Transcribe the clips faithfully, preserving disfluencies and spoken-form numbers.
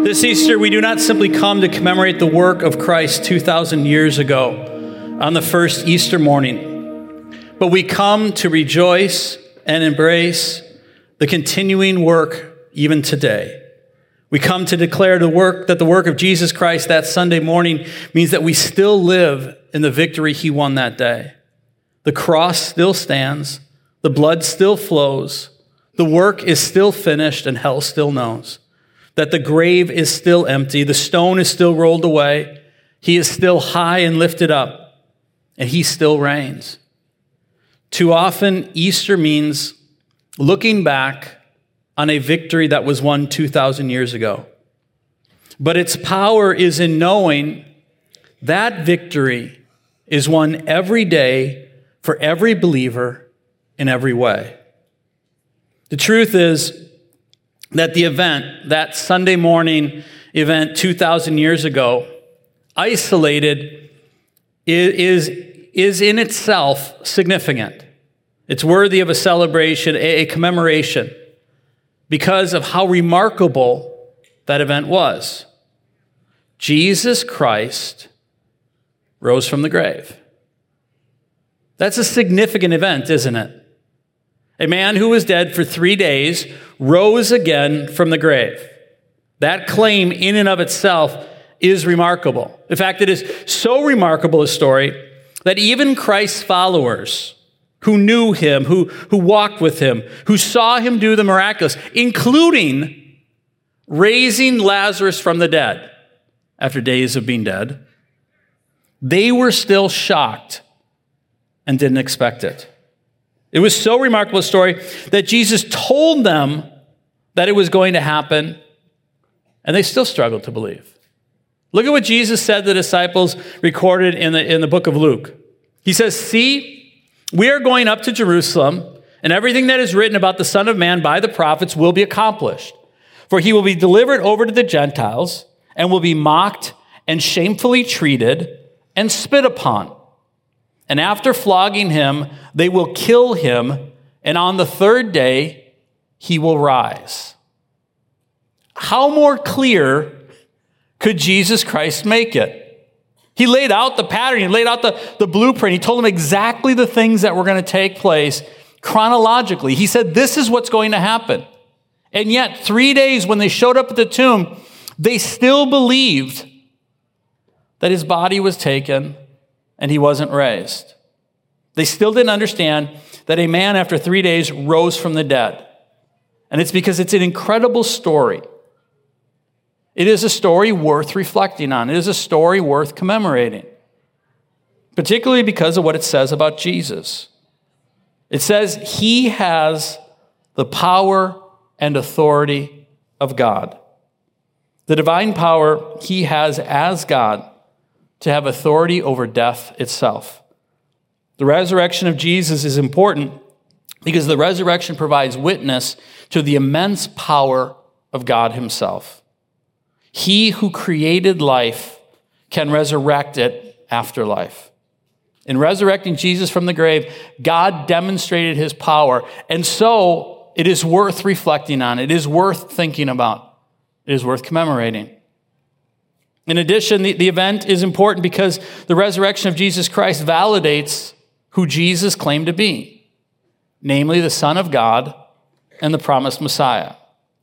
This Easter, we do not simply come to commemorate the work of Christ two thousand years ago on the first Easter morning, but we come to rejoice and embrace the continuing work even today. We come to declare the work that the work of Jesus Christ that Sunday morning means that we still live in the victory he won that day. The cross still stands, the blood still flows, the work is still finished, and hell still knows. That the grave is still empty, the stone is still rolled away, he is still high and lifted up, and he still reigns. Too often, Easter means looking back on a victory that was won two thousand years ago. But its power is in knowing that victory is won every day for every believer in every way. The truth is that the event, that Sunday morning event two thousand years ago, isolated, is, is in itself significant. It's worthy of a celebration, a commemoration, because of how remarkable that event was. Jesus Christ rose from the grave. That's a significant event, isn't it? A man who was dead for three days rose again from the grave. That claim in and of itself is remarkable. In fact, it is so remarkable a story that even Christ's followers who knew him, who, who walked with him, who saw him do the miraculous, including raising Lazarus from the dead after days of being dead, they were still shocked and didn't expect it. It was so remarkable a story that Jesus told them that it was going to happen, and they still struggled to believe. Look at what Jesus said to the disciples recorded in the, in the book of Luke. He says, "See, we are going up to Jerusalem, and everything that is written about the Son of Man by the prophets will be accomplished. For he will be delivered over to the Gentiles, and will be mocked and shamefully treated and spit upon. And after flogging him, they will kill him, and on the third day, he will rise." How more clear could Jesus Christ make it? He laid out the pattern. He laid out the, the blueprint. He told them exactly the things that were going to take place chronologically. He said, this is what's going to happen. And yet, three days when they showed up at the tomb, they still believed that his body was taken and he wasn't raised. They still didn't understand that a man after three days rose from the dead. And it's because it's an incredible story. It is a story worth reflecting on. It is a story worth commemorating, particularly because of what it says about Jesus. It says he has the power and authority of God. The divine power he has as God to have authority over death itself. The resurrection of Jesus is important because the resurrection provides witness to the immense power of God himself. He who created life can resurrect it after life. In resurrecting Jesus from the grave, God demonstrated his power, and so it is worth reflecting on. It is worth thinking about. It is worth commemorating. In addition, the, the event is important because the resurrection of Jesus Christ validates who Jesus claimed to be, namely the Son of God and the promised Messiah.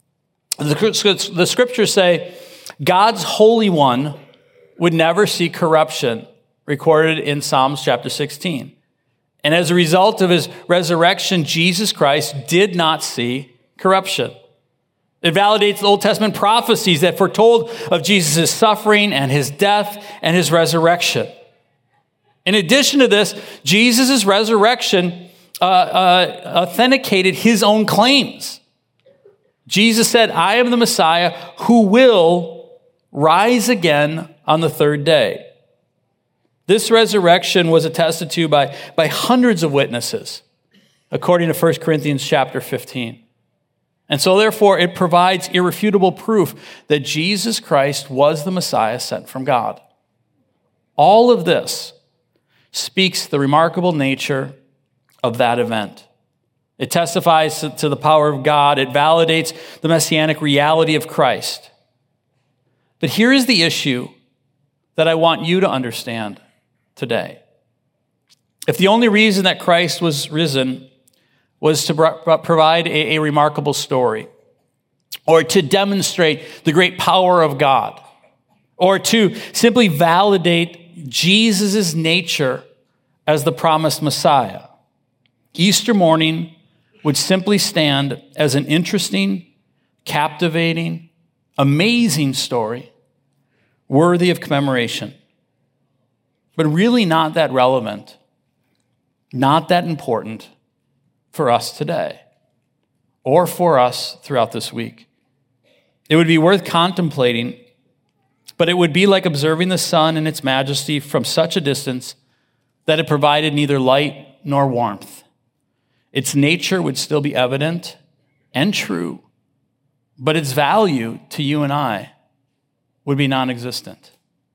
The, the scriptures say God's Holy One would never see corruption, recorded in Psalms chapter sixteen. And as a result of his resurrection, Jesus Christ did not see corruption. It validates the Old Testament prophecies that foretold of Jesus' suffering and his death and his resurrection. In addition to this, Jesus' resurrection uh, uh, authenticated his own claims. Jesus said, "I am the Messiah who will rise again on the third day." This resurrection was attested to by, by hundreds of witnesses, according to First Corinthians chapter fifteen. And so therefore, it provides irrefutable proof that Jesus Christ was the Messiah sent from God. All of this speaks the remarkable nature of that event. It testifies to the power of God. It validates the messianic reality of Christ. But here is the issue that I want you to understand today. If the only reason that Christ was risen was to provide a, a remarkable story, or to demonstrate the great power of God, or to simply validate Jesus' nature as the promised Messiah, Easter morning would simply stand as an interesting, captivating, amazing story worthy of commemoration, but really not that relevant, not that important for us today or for us throughout this week. It would be worth contemplating, but it would be like observing the sun in its majesty from such a distance that it provided neither light nor warmth. Its nature would still be evident and true, but its value to you and I would be non-existent.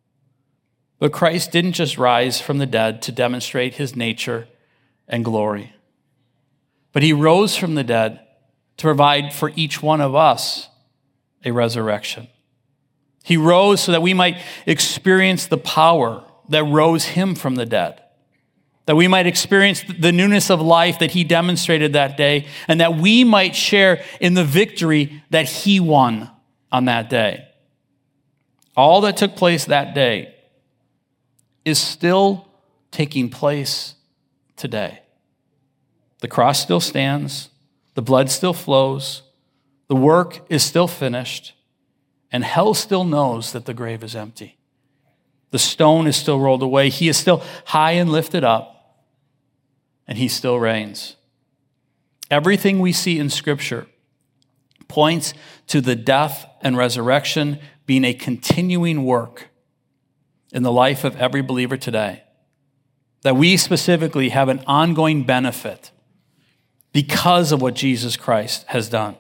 But Christ didn't just rise from the dead to demonstrate his nature and glory, but he rose from the dead to provide for each one of us a resurrection. He rose so that we might experience the power that rose him from the dead, that we might experience the newness of life that he demonstrated that day, and that we might share in the victory that he won on that day. All that took place that day is still taking place today. The cross still stands, the blood still flows, the work is still finished, and hell still knows that the grave is empty. The stone is still rolled away. He is still high and lifted up, and he still reigns. Everything we see in Scripture points to the death and resurrection being a continuing work in the life of every believer today. That we specifically have an ongoing benefit because of what Jesus Christ has done.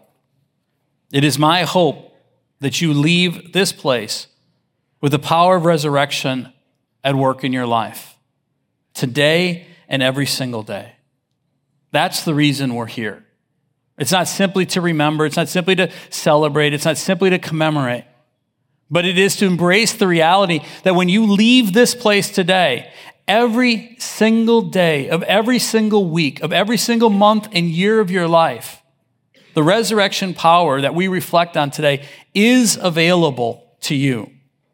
It is my hope that you leave this place with the power of resurrection at work in your life, today and every single day. That's the reason we're here. It's not simply to remember, it's not simply to celebrate, it's not simply to commemorate, but it is to embrace the reality that when you leave this place today, every single day of every single week, of every single month and year of your life, the resurrection power that we reflect on today is available to you.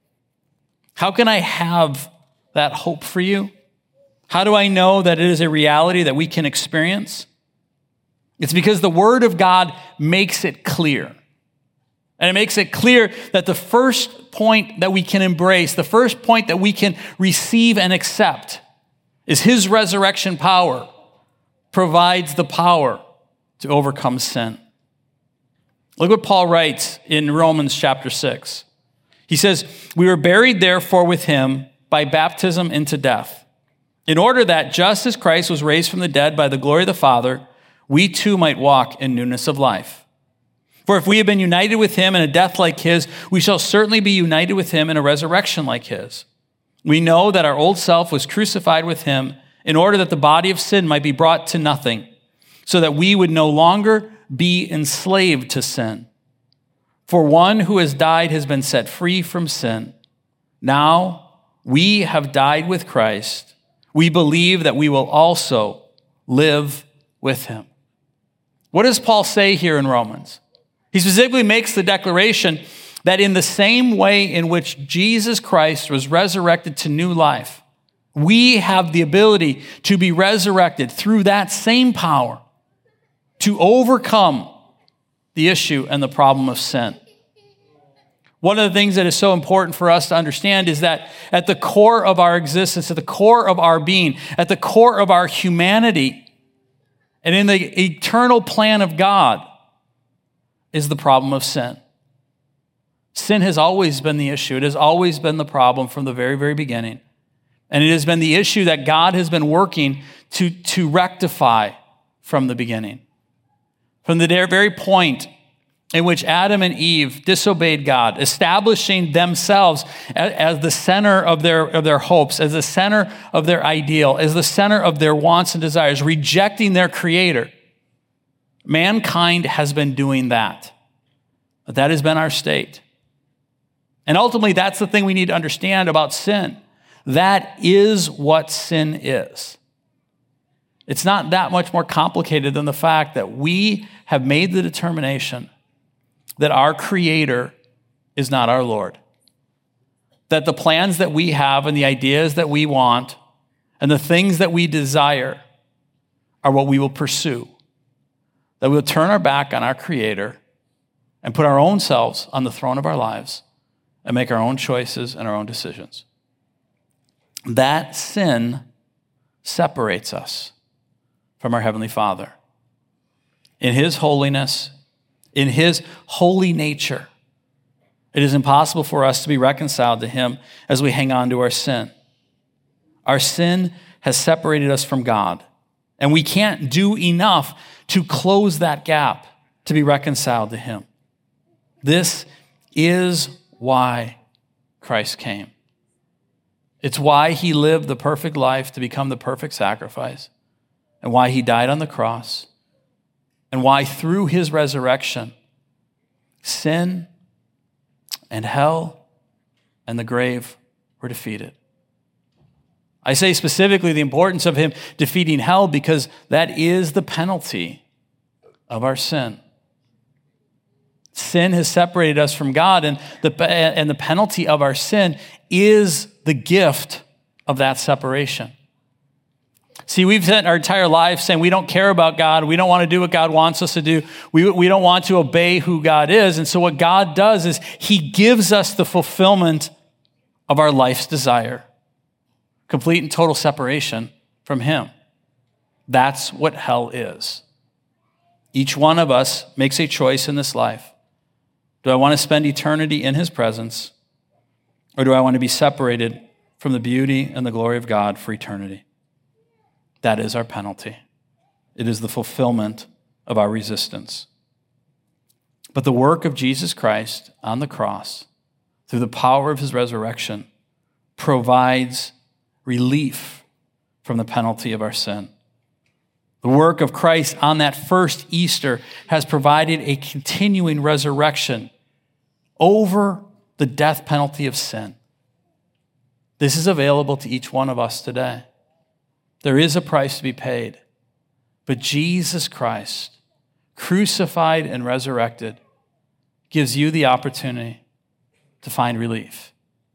How can I have that hope for you? How do I know that it is a reality that we can experience? It's because the Word of God makes it clear. And it makes it clear that the first point that we can embrace, the first point that we can receive and accept is his resurrection power provides the power to overcome sin. Look what Paul writes in Romans chapter six. He says, "We were buried therefore with him by baptism into death, in order that just as Christ was raised from the dead by the glory of the Father, we too might walk in newness of life. For if we have been united with him in a death like his, we shall certainly be united with him in a resurrection like his. We know that our old self was crucified with him in order that the body of sin might be brought to nothing, so that we would no longer be enslaved to sin. For one who has died has been set free from sin. Now we have died with Christ. We believe that we will also live with him." What does Paul say here in Romans? He specifically makes the declaration that in the same way in which Jesus Christ was resurrected to new life, we have the ability to be resurrected through that same power to overcome the issue and the problem of sin. One of the things that is so important for us to understand is that at the core of our existence, at the core of our being, at the core of our humanity, and in the eternal plan of God, is the problem of sin. Sin has always been the issue. It has always been the problem from the very, very beginning. And it has been the issue that God has been working to, to rectify from the beginning. From the very point in which Adam and Eve disobeyed God, establishing themselves as, as the center of their, of their hopes, as the center of their ideal, as the center of their wants and desires, rejecting their Creator. Mankind has been doing that. But that has been our state. And ultimately, that's the thing we need to understand about sin. That is what sin is. It's not that much more complicated than the fact that we have made the determination that our Creator is not our Lord. That the plans that we have and the ideas that we want and the things that we desire are what we will pursue. That we'll turn our back on our Creator and put our own selves on the throne of our lives and make our own choices and our own decisions. That sin separates us from our Heavenly Father. In His holiness, in His holy nature, it is impossible for us to be reconciled to Him as we hang on to our sin. Our sin has separated us from God, and we can't do enough to close that gap to be reconciled to Him. This is why Christ came. It's why He lived the perfect life to become the perfect sacrifice, and why He died on the cross, and why through His resurrection, sin and hell and the grave were defeated. I say specifically the importance of Him defeating hell because that is the penalty of our sin. Sin has separated us from God, and the, and the penalty of our sin is the gift of that separation. See, we've spent our entire life saying we don't care about God. We don't want to do what God wants us to do. We, we don't want to obey who God is. And so what God does is He gives us the fulfillment of our life's desire. Complete and total separation from Him. That's what hell is. Each one of us makes a choice in this life. Do I want to spend eternity in His presence, or do I want to be separated from the beauty and the glory of God for eternity? That is our penalty. It is the fulfillment of our resistance. But the work of Jesus Christ on the cross, through the power of His resurrection, provides relief from the penalty of our sin. The work of Christ on that first Easter has provided a continuing resurrection over the death penalty of sin. This is available to each one of us today. There is a price to be paid, but Jesus Christ, crucified and resurrected, gives you the opportunity to find relief.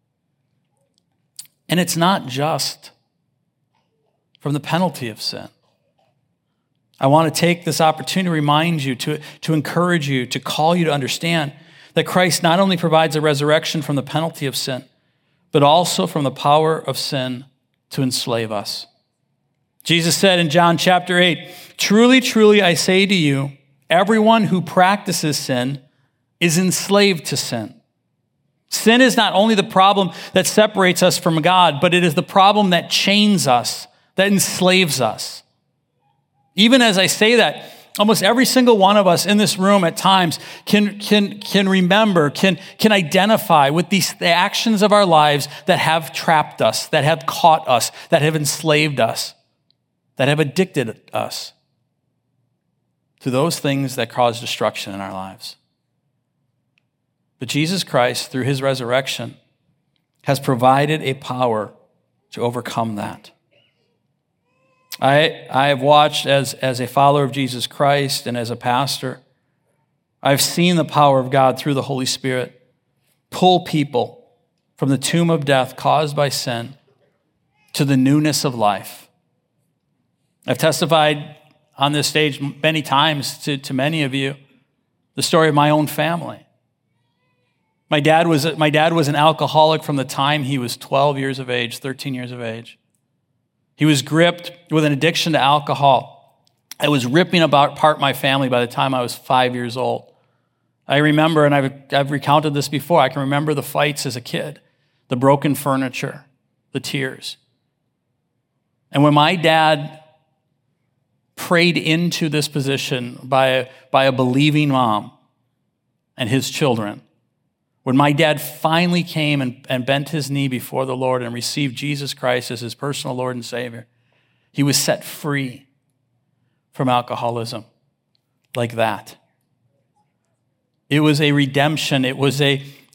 And it's not just from the penalty of sin. I want to take this opportunity to remind you, to, to encourage you, to call you to understand that Christ not only provides a resurrection from the penalty of sin, but also from the power of sin to enslave us. Jesus said in John chapter eight, "Truly, truly, I say to you, everyone who practices sin is enslaved to sin." Sin is not only the problem that separates us from God, but it is the problem that chains us, that enslaves us. Even as I say that, almost every single one of us in this room at times can, can, can remember, can, can identify with these the actions of our lives that have trapped us, that have caught us, that have enslaved us, that have addicted us to those things that cause destruction in our lives. But Jesus Christ, through His resurrection, has provided a power to overcome that. I, I have watched as, as a follower of Jesus Christ and as a pastor, I've seen the power of God through the Holy Spirit pull people from the tomb of death caused by sin to the newness of life. I've testified on this stage many times to, to many of you the story of my own family. My dad was my dad was an alcoholic from the time he was twelve years of age, thirteen years of age. He was gripped with an addiction to alcohol. It was ripping apart my family by the time I was five years old. I remember, and I've, I've recounted this before, I can remember the fights as a kid, the broken furniture, the tears. And when my dad prayed into this position by a, by a believing mom and his children, when my dad finally came and, and bent his knee before the Lord and received Jesus Christ as his personal Lord and Savior, he was set free from alcoholism like that. It was a redemption. It was a,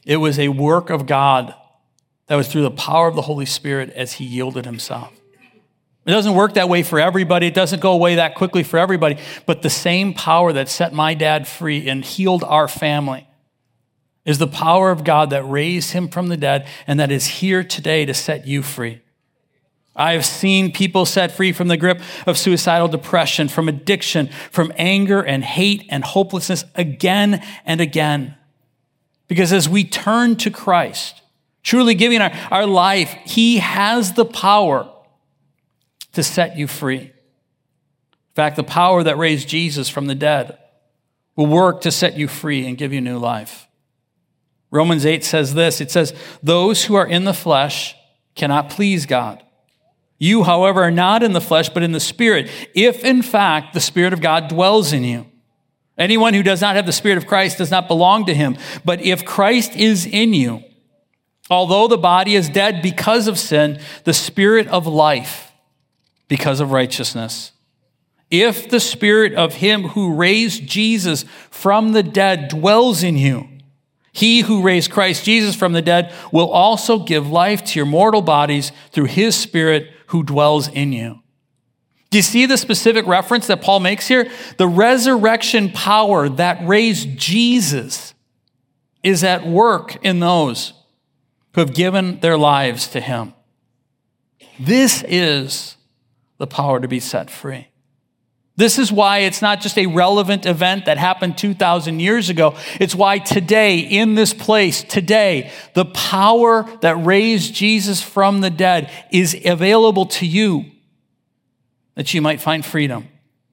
It was a work of God that was through the power of the Holy Spirit as he yielded himself. It doesn't work that way for everybody. It doesn't go away that quickly for everybody. But the same power that set my dad free and healed our family is the power of God that raised him from the dead and that is here today to set you free. I have seen people set free from the grip of suicidal depression, from addiction, from anger and hate and hopelessness again and again. Because as we turn to Christ, truly giving our, our life, he has the power to set you free. In fact, the power that raised Jesus from the dead will work to set you free and give you new life. Romans eight says this, it says, those who are in the flesh cannot please God. You, however, are not in the flesh, but in the Spirit, if in fact the Spirit of God dwells in you. Anyone who does not have the Spirit of Christ does not belong to him. But if Christ is in you, although the body is dead because of sin, the Spirit of life because of righteousness. If the Spirit of him who raised Jesus from the dead dwells in you, he who raised Christ Jesus from the dead will also give life to your mortal bodies through his Spirit who dwells in you. Do you see the specific reference that Paul makes here? The resurrection power that raised Jesus is at work in those who have given their lives to him. This is the power to be set free. This is why it's not just a relevant event that happened two thousand years ago. It's why today, in this place, today, the power that raised Jesus from the dead is available to you, that you might find freedom.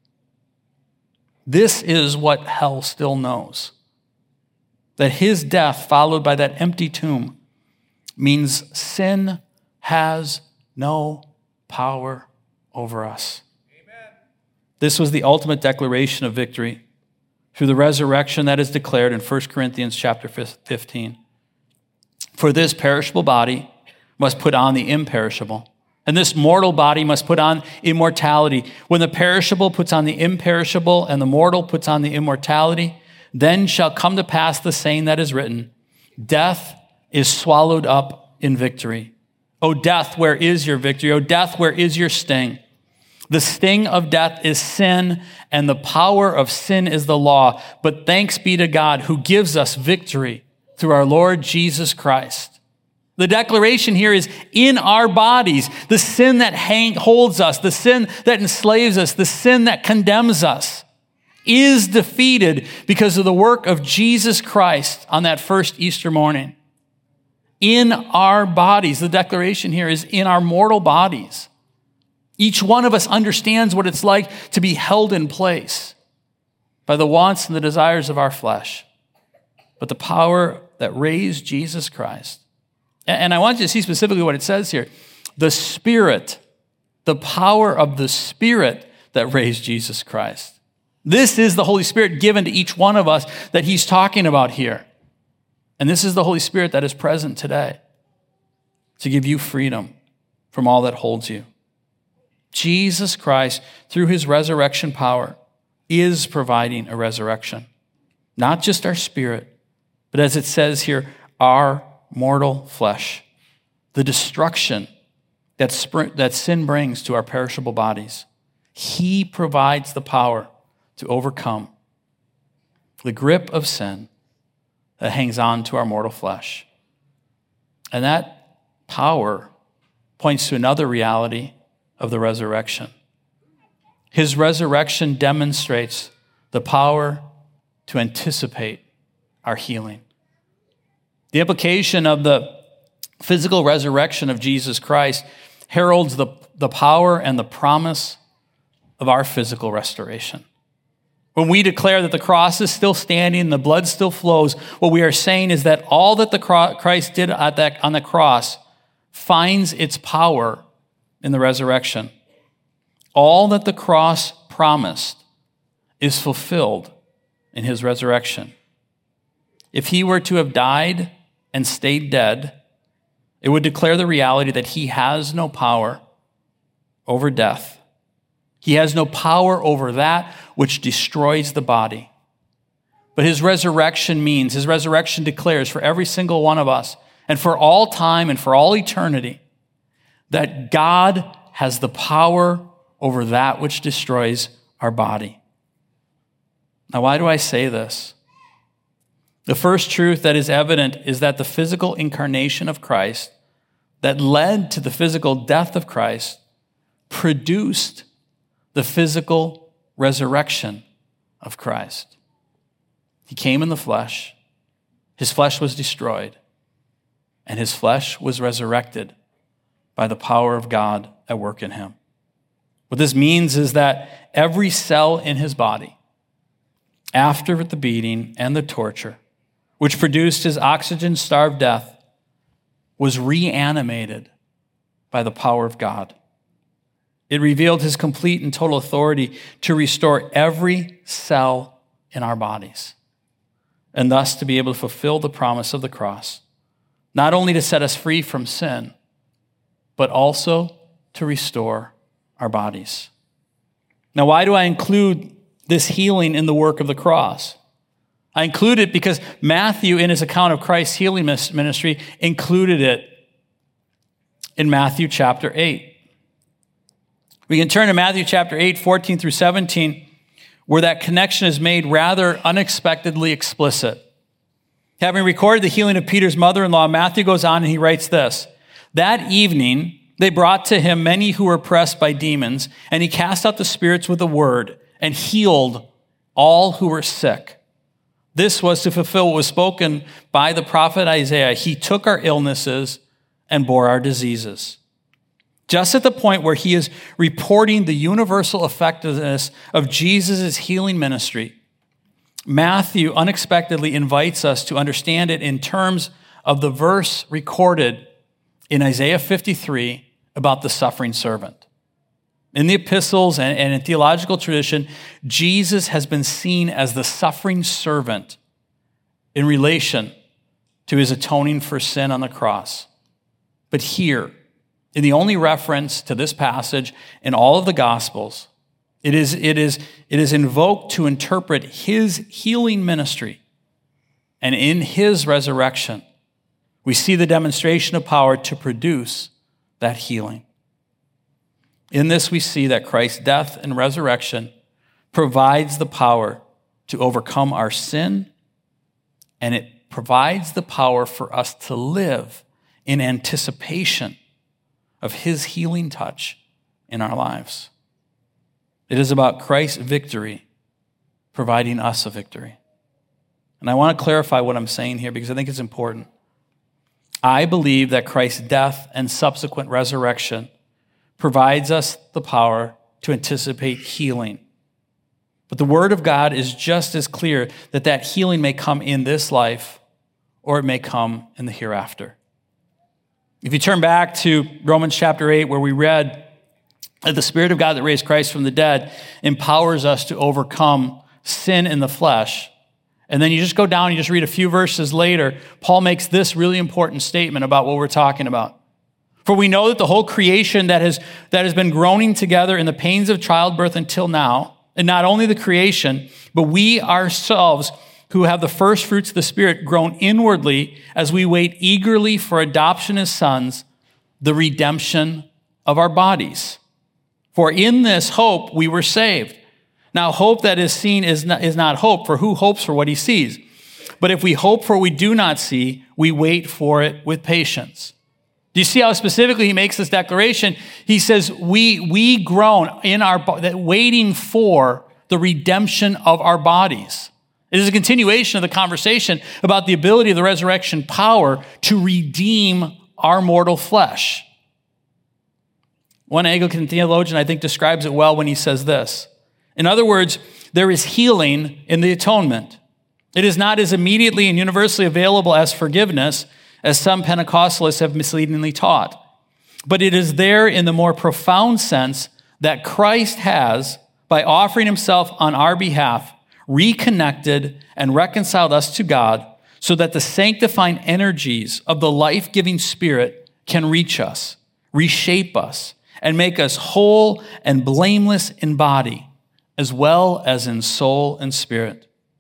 This is what hell still knows. That his death, followed by that empty tomb, means sin has no power over us. This was the ultimate declaration of victory through the resurrection that is declared in First Corinthians chapter fifteen. For this perishable body must put on the imperishable, and this mortal body must put on immortality. When the perishable puts on the imperishable and the mortal puts on the immortality, then shall come to pass the saying that is written, death is swallowed up in victory. O death, where is your victory? O death, where is your sting? The sting of death is sin, and the power of sin is the law. But thanks be to God who gives us victory through our Lord Jesus Christ. The declaration here is in our bodies, the sin that hang, holds us, the sin that enslaves us, the sin that condemns us is defeated because of the work of Jesus Christ on that first Easter morning. In our bodies, the declaration here is in our mortal bodies. Each one of us understands what it's like to be held in place by the wants and the desires of our flesh. But the power that raised Jesus Christ. And I want you to see specifically what it says here. The Spirit, the power of the Spirit that raised Jesus Christ. This is the Holy Spirit given to each one of us that he's talking about here. And this is the Holy Spirit that is present today to give you freedom from all that holds you. Jesus Christ, through his resurrection power, is providing a resurrection. Not just our spirit, but as it says here, our mortal flesh. The destruction that, sp- that sin brings to our perishable bodies. He provides the power to overcome the grip of sin that hangs on to our mortal flesh. And that power points to another reality of the resurrection. His resurrection demonstrates the power to anticipate our healing. The implication of the physical resurrection of Jesus Christ heralds the, the power and the promise of our physical restoration. When we declare that the cross is still standing, the blood still flows, what we are saying is that all that the Christ did at that, on the cross finds its power in the resurrection. All that the cross promised is fulfilled in his resurrection. If he were to have died and stayed dead, it would declare the reality that he has no power over death. He has no power over that which destroys the body. But his resurrection means, his resurrection declares for every single one of us and for all time and for all eternity that God has the power over that which destroys our body. Now, why do I say this? The first truth that is evident is that the physical incarnation of Christ that led to the physical death of Christ produced the physical resurrection of Christ. He came in the flesh, his flesh was destroyed, and his flesh was resurrected by the power of God at work in him. What this means is that every cell in his body, after the beating and the torture, which produced his oxygen-starved death, was reanimated by the power of God. It revealed his complete and total authority to restore every cell in our bodies, and thus to be able to fulfill the promise of the cross, not only to set us free from sin, but also to restore our bodies. Now, why do I include this healing in the work of the cross? I include it because Matthew, in his account of Christ's healing ministry, included it in Matthew chapter eight. We can turn to Matthew chapter eight, fourteen through seventeen, where that connection is made rather unexpectedly explicit. Having recorded the healing of Peter's mother-in-law, Matthew goes on and he writes this: "That evening they brought to him many who were oppressed by demons, and he cast out the spirits with a word and healed all who were sick. This was to fulfill what was spoken by the prophet Isaiah. He took our illnesses and bore our diseases." Just at the point where he is reporting the universal effectiveness of Jesus' healing ministry, Matthew unexpectedly invites us to understand it in terms of the verse recorded in Isaiah fifty-three about the suffering servant. In the epistles and, and in theological tradition, Jesus has been seen as the suffering servant in relation to his atoning for sin on the cross. But here, in the only reference to this passage in all of the Gospels, it is, it is, it is invoked to interpret his healing ministry. And in his resurrection, we see the demonstration of power to produce that healing. In this, we see that Christ's death and resurrection provides the power to overcome our sin, and it provides the power for us to live in anticipation of his healing touch in our lives. It is about Christ's victory providing us a victory. And I want to clarify what I'm saying here because I think it's important. I believe that Christ's death and subsequent resurrection provides us the power to anticipate healing. But the Word of God is just as clear that that healing may come in this life or it may come in the hereafter. If you turn back to Romans chapter eight, where we read that the Spirit of God that raised Christ from the dead empowers us to overcome sin in the flesh, and then you just go down and you just read a few verses later, Paul makes this really important statement about what we're talking about. For we know that the whole creation that has, that has been groaning together in the pains of childbirth until now, and not only the creation, but we ourselves who have the first fruits of the Spirit groan inwardly as we wait eagerly for adoption as sons, the redemption of our bodies. For in this hope we were saved. Now, hope that is seen is not, is not hope, for who hopes for what he sees? But if we hope for what we do not see, we wait for it with patience. Do you see how specifically he makes this declaration? He says, we, we groan in our, waiting for the redemption of our bodies. It is a continuation of the conversation about the ability of the resurrection power to redeem our mortal flesh. One Anglican theologian, I think, describes it well when he says this. In other words, there is healing in the atonement. It is not as immediately and universally available as forgiveness, as some Pentecostalists have misleadingly taught. But it is there in the more profound sense that Christ has, by offering himself on our behalf, reconnected and reconciled us to God so that the sanctifying energies of the life-giving Spirit can reach us, reshape us, and make us whole and blameless in body, as well as in soul and spirit.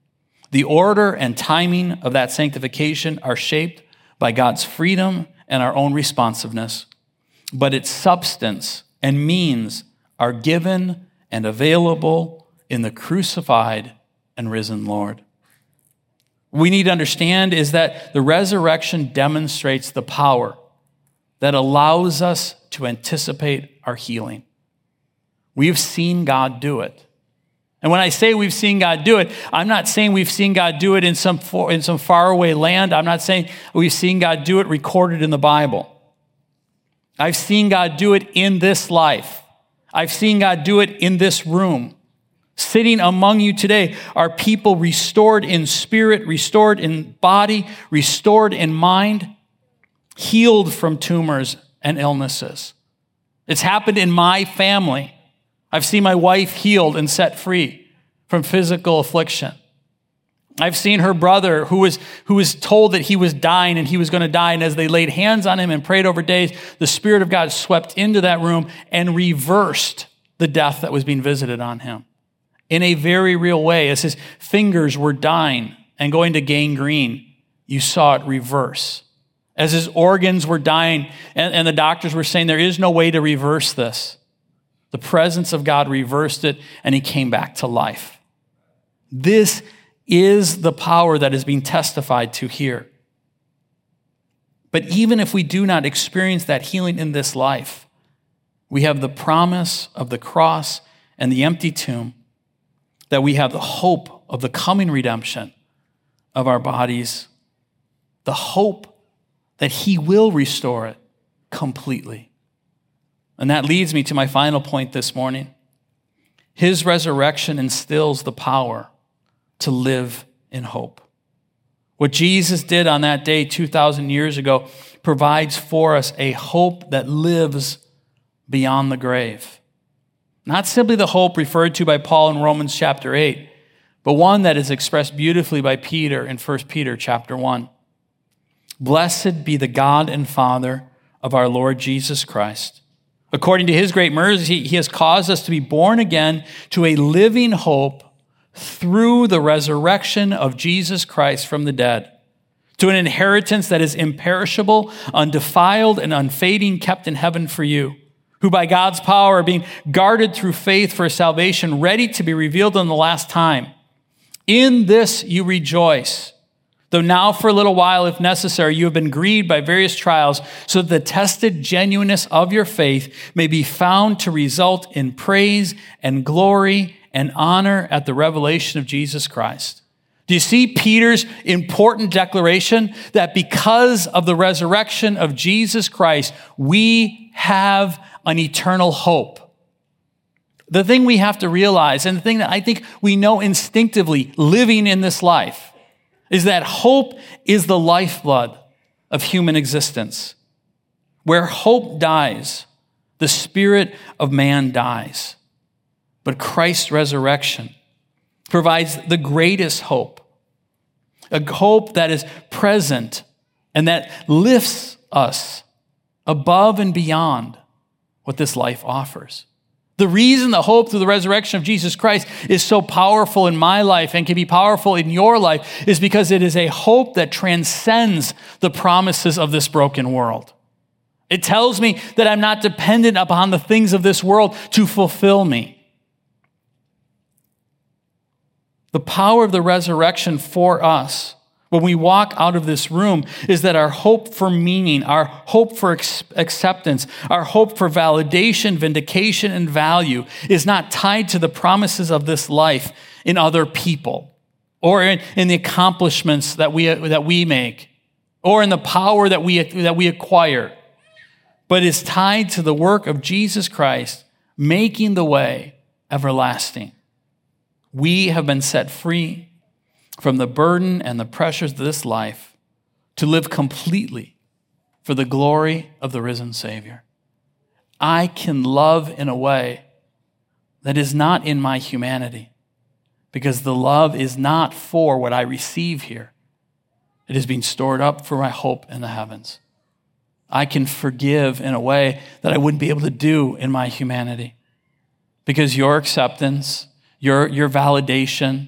The order and timing of that sanctification are shaped by God's freedom and our own responsiveness, but its substance and means are given and available in the crucified and risen Lord. What we need to understand is that the resurrection demonstrates the power that allows us to anticipate our healing. We've seen God do it. And when I say we've seen God do it, I'm not saying we've seen God do it in some, in some faraway land. I'm not saying we've seen God do it recorded in the Bible. I've seen God do it in this life. I've seen God do it in this room. Sitting among you today are people restored in spirit, restored in body, restored in mind, healed from tumors and illnesses. It's happened in my family. I've seen my wife healed and set free from physical affliction. I've seen her brother who was, who was told that he was dying and he was going to die. And as they laid hands on him and prayed over days, the Spirit of God swept into that room and reversed the death that was being visited on him in a very real way. As his fingers were dying and going to gangrene, you saw it reverse. As his organs were dying and, and the doctors were saying there is no way to reverse this, the presence of God reversed it, and he came back to life. This is the power that is being testified to here. But even if we do not experience that healing in this life, we have the promise of the cross and the empty tomb, that we have the hope of the coming redemption of our bodies, the hope that he will restore it completely. And that leads me to my final point this morning. His resurrection instills the power to live in hope. What Jesus did on that day two thousand years ago provides for us a hope that lives beyond the grave. Not simply the hope referred to by Paul in Romans chapter eight, but one that is expressed beautifully by Peter in First Peter chapter one. Blessed be the God and Father of our Lord Jesus Christ. According to his great mercy, he has caused us to be born again to a living hope through the resurrection of Jesus Christ from the dead, to an inheritance that is imperishable, undefiled, and unfading, kept in heaven for you, who by God's power are being guarded through faith for salvation, ready to be revealed in the last time. In this you rejoice, though now for a little while, if necessary, you have been grieved by various trials, so that the tested genuineness of your faith may be found to result in praise and glory and honor at the revelation of Jesus Christ. Do you see Peter's important declaration that because of the resurrection of Jesus Christ, we have an eternal hope? The thing we have to realize, and the thing that I think we know instinctively living in this life, is that hope is the lifeblood of human existence. Where hope dies, the spirit of man dies. But Christ's resurrection provides the greatest hope, a hope that is present and that lifts us above and beyond what this life offers. The reason the hope through the resurrection of Jesus Christ is so powerful in my life and can be powerful in your life is because it is a hope that transcends the promises of this broken world. It tells me that I'm not dependent upon the things of this world to fulfill me. The power of the resurrection for us when we walk out of this room is that our hope for meaning, our hope for ex- acceptance, our hope for validation, vindication, and value is not tied to the promises of this life in other people or in, in the accomplishments that we, that we make or in the power that we, that we acquire, but is tied to the work of Jesus Christ making the way everlasting. We have been set free from the burden and the pressures of this life to live completely for the glory of the risen Savior. I can love in a way that is not in my humanity because the love is not for what I receive here. It is being stored up for my hope in the heavens. I can forgive in a way that I wouldn't be able to do in my humanity because your acceptance, your, your validation,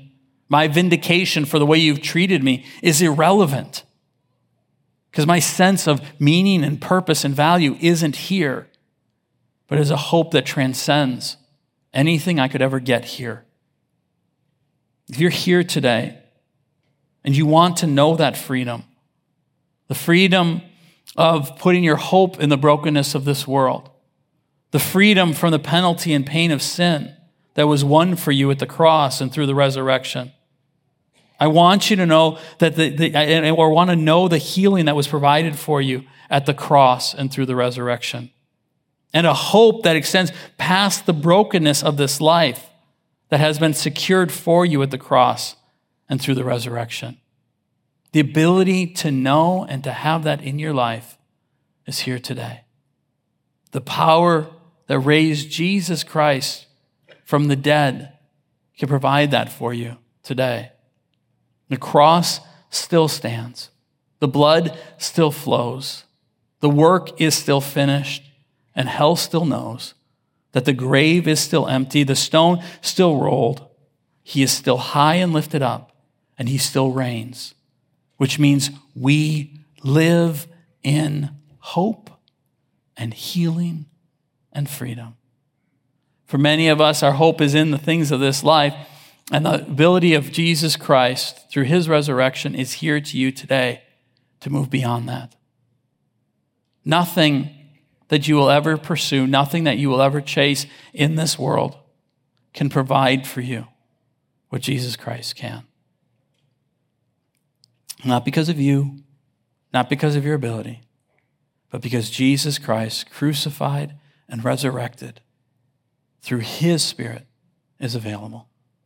My vindication for the way you've treated me is irrelevant because my sense of meaning and purpose and value isn't here, but is a hope that transcends anything I could ever get here. If you're here today and you want to know that freedom, the freedom of putting your hope in the brokenness of this world, the freedom from the penalty and pain of sin that was won for you at the cross and through the resurrection, I want you to know that the, the or want to know the healing that was provided for you at the cross and through the resurrection. And a hope that extends past the brokenness of this life that has been secured for you at the cross and through the resurrection. The ability to know and to have that in your life is here today. The power that raised Jesus Christ from the dead can provide that for you today. The cross still stands. The blood still flows. The work is still finished. And hell still knows that the grave is still empty. The stone still rolled. He is still high and lifted up. And he still reigns. Which means we live in hope and healing and freedom. For many of us, our hope is in the things of this life. And the ability of Jesus Christ through his resurrection is here to you today to move beyond that. Nothing that you will ever pursue, nothing that you will ever chase in this world can provide for you what Jesus Christ can. Not because of you, not because of your ability, but because Jesus Christ, crucified and resurrected through his Spirit, is available.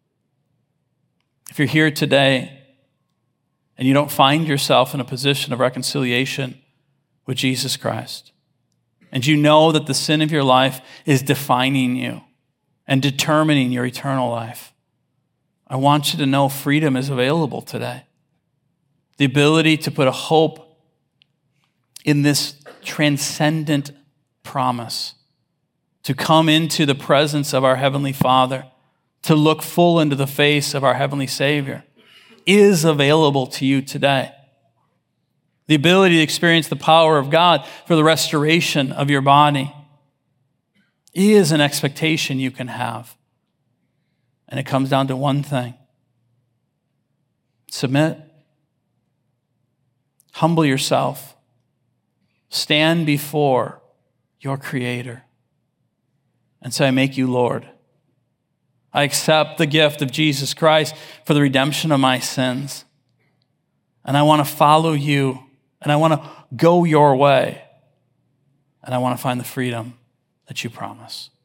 If you're here today and you don't find yourself in a position of reconciliation with Jesus Christ, and you know that the sin of your life is defining you and determining your eternal life, I want you to know freedom is available today. The ability to put a hope in this transcendent promise, to come into the presence of our Heavenly Father, to look full into the face of our Heavenly Savior, is available to you today. The ability to experience the power of God for the restoration of your body is an expectation you can have. And it comes down to one thing. Submit. Humble yourself. Stand before your Creator and say, I make you Lord. I accept the gift of Jesus Christ for the redemption of my sins. And I want to follow you. And I want to go your way. And I want to find the freedom that you promise.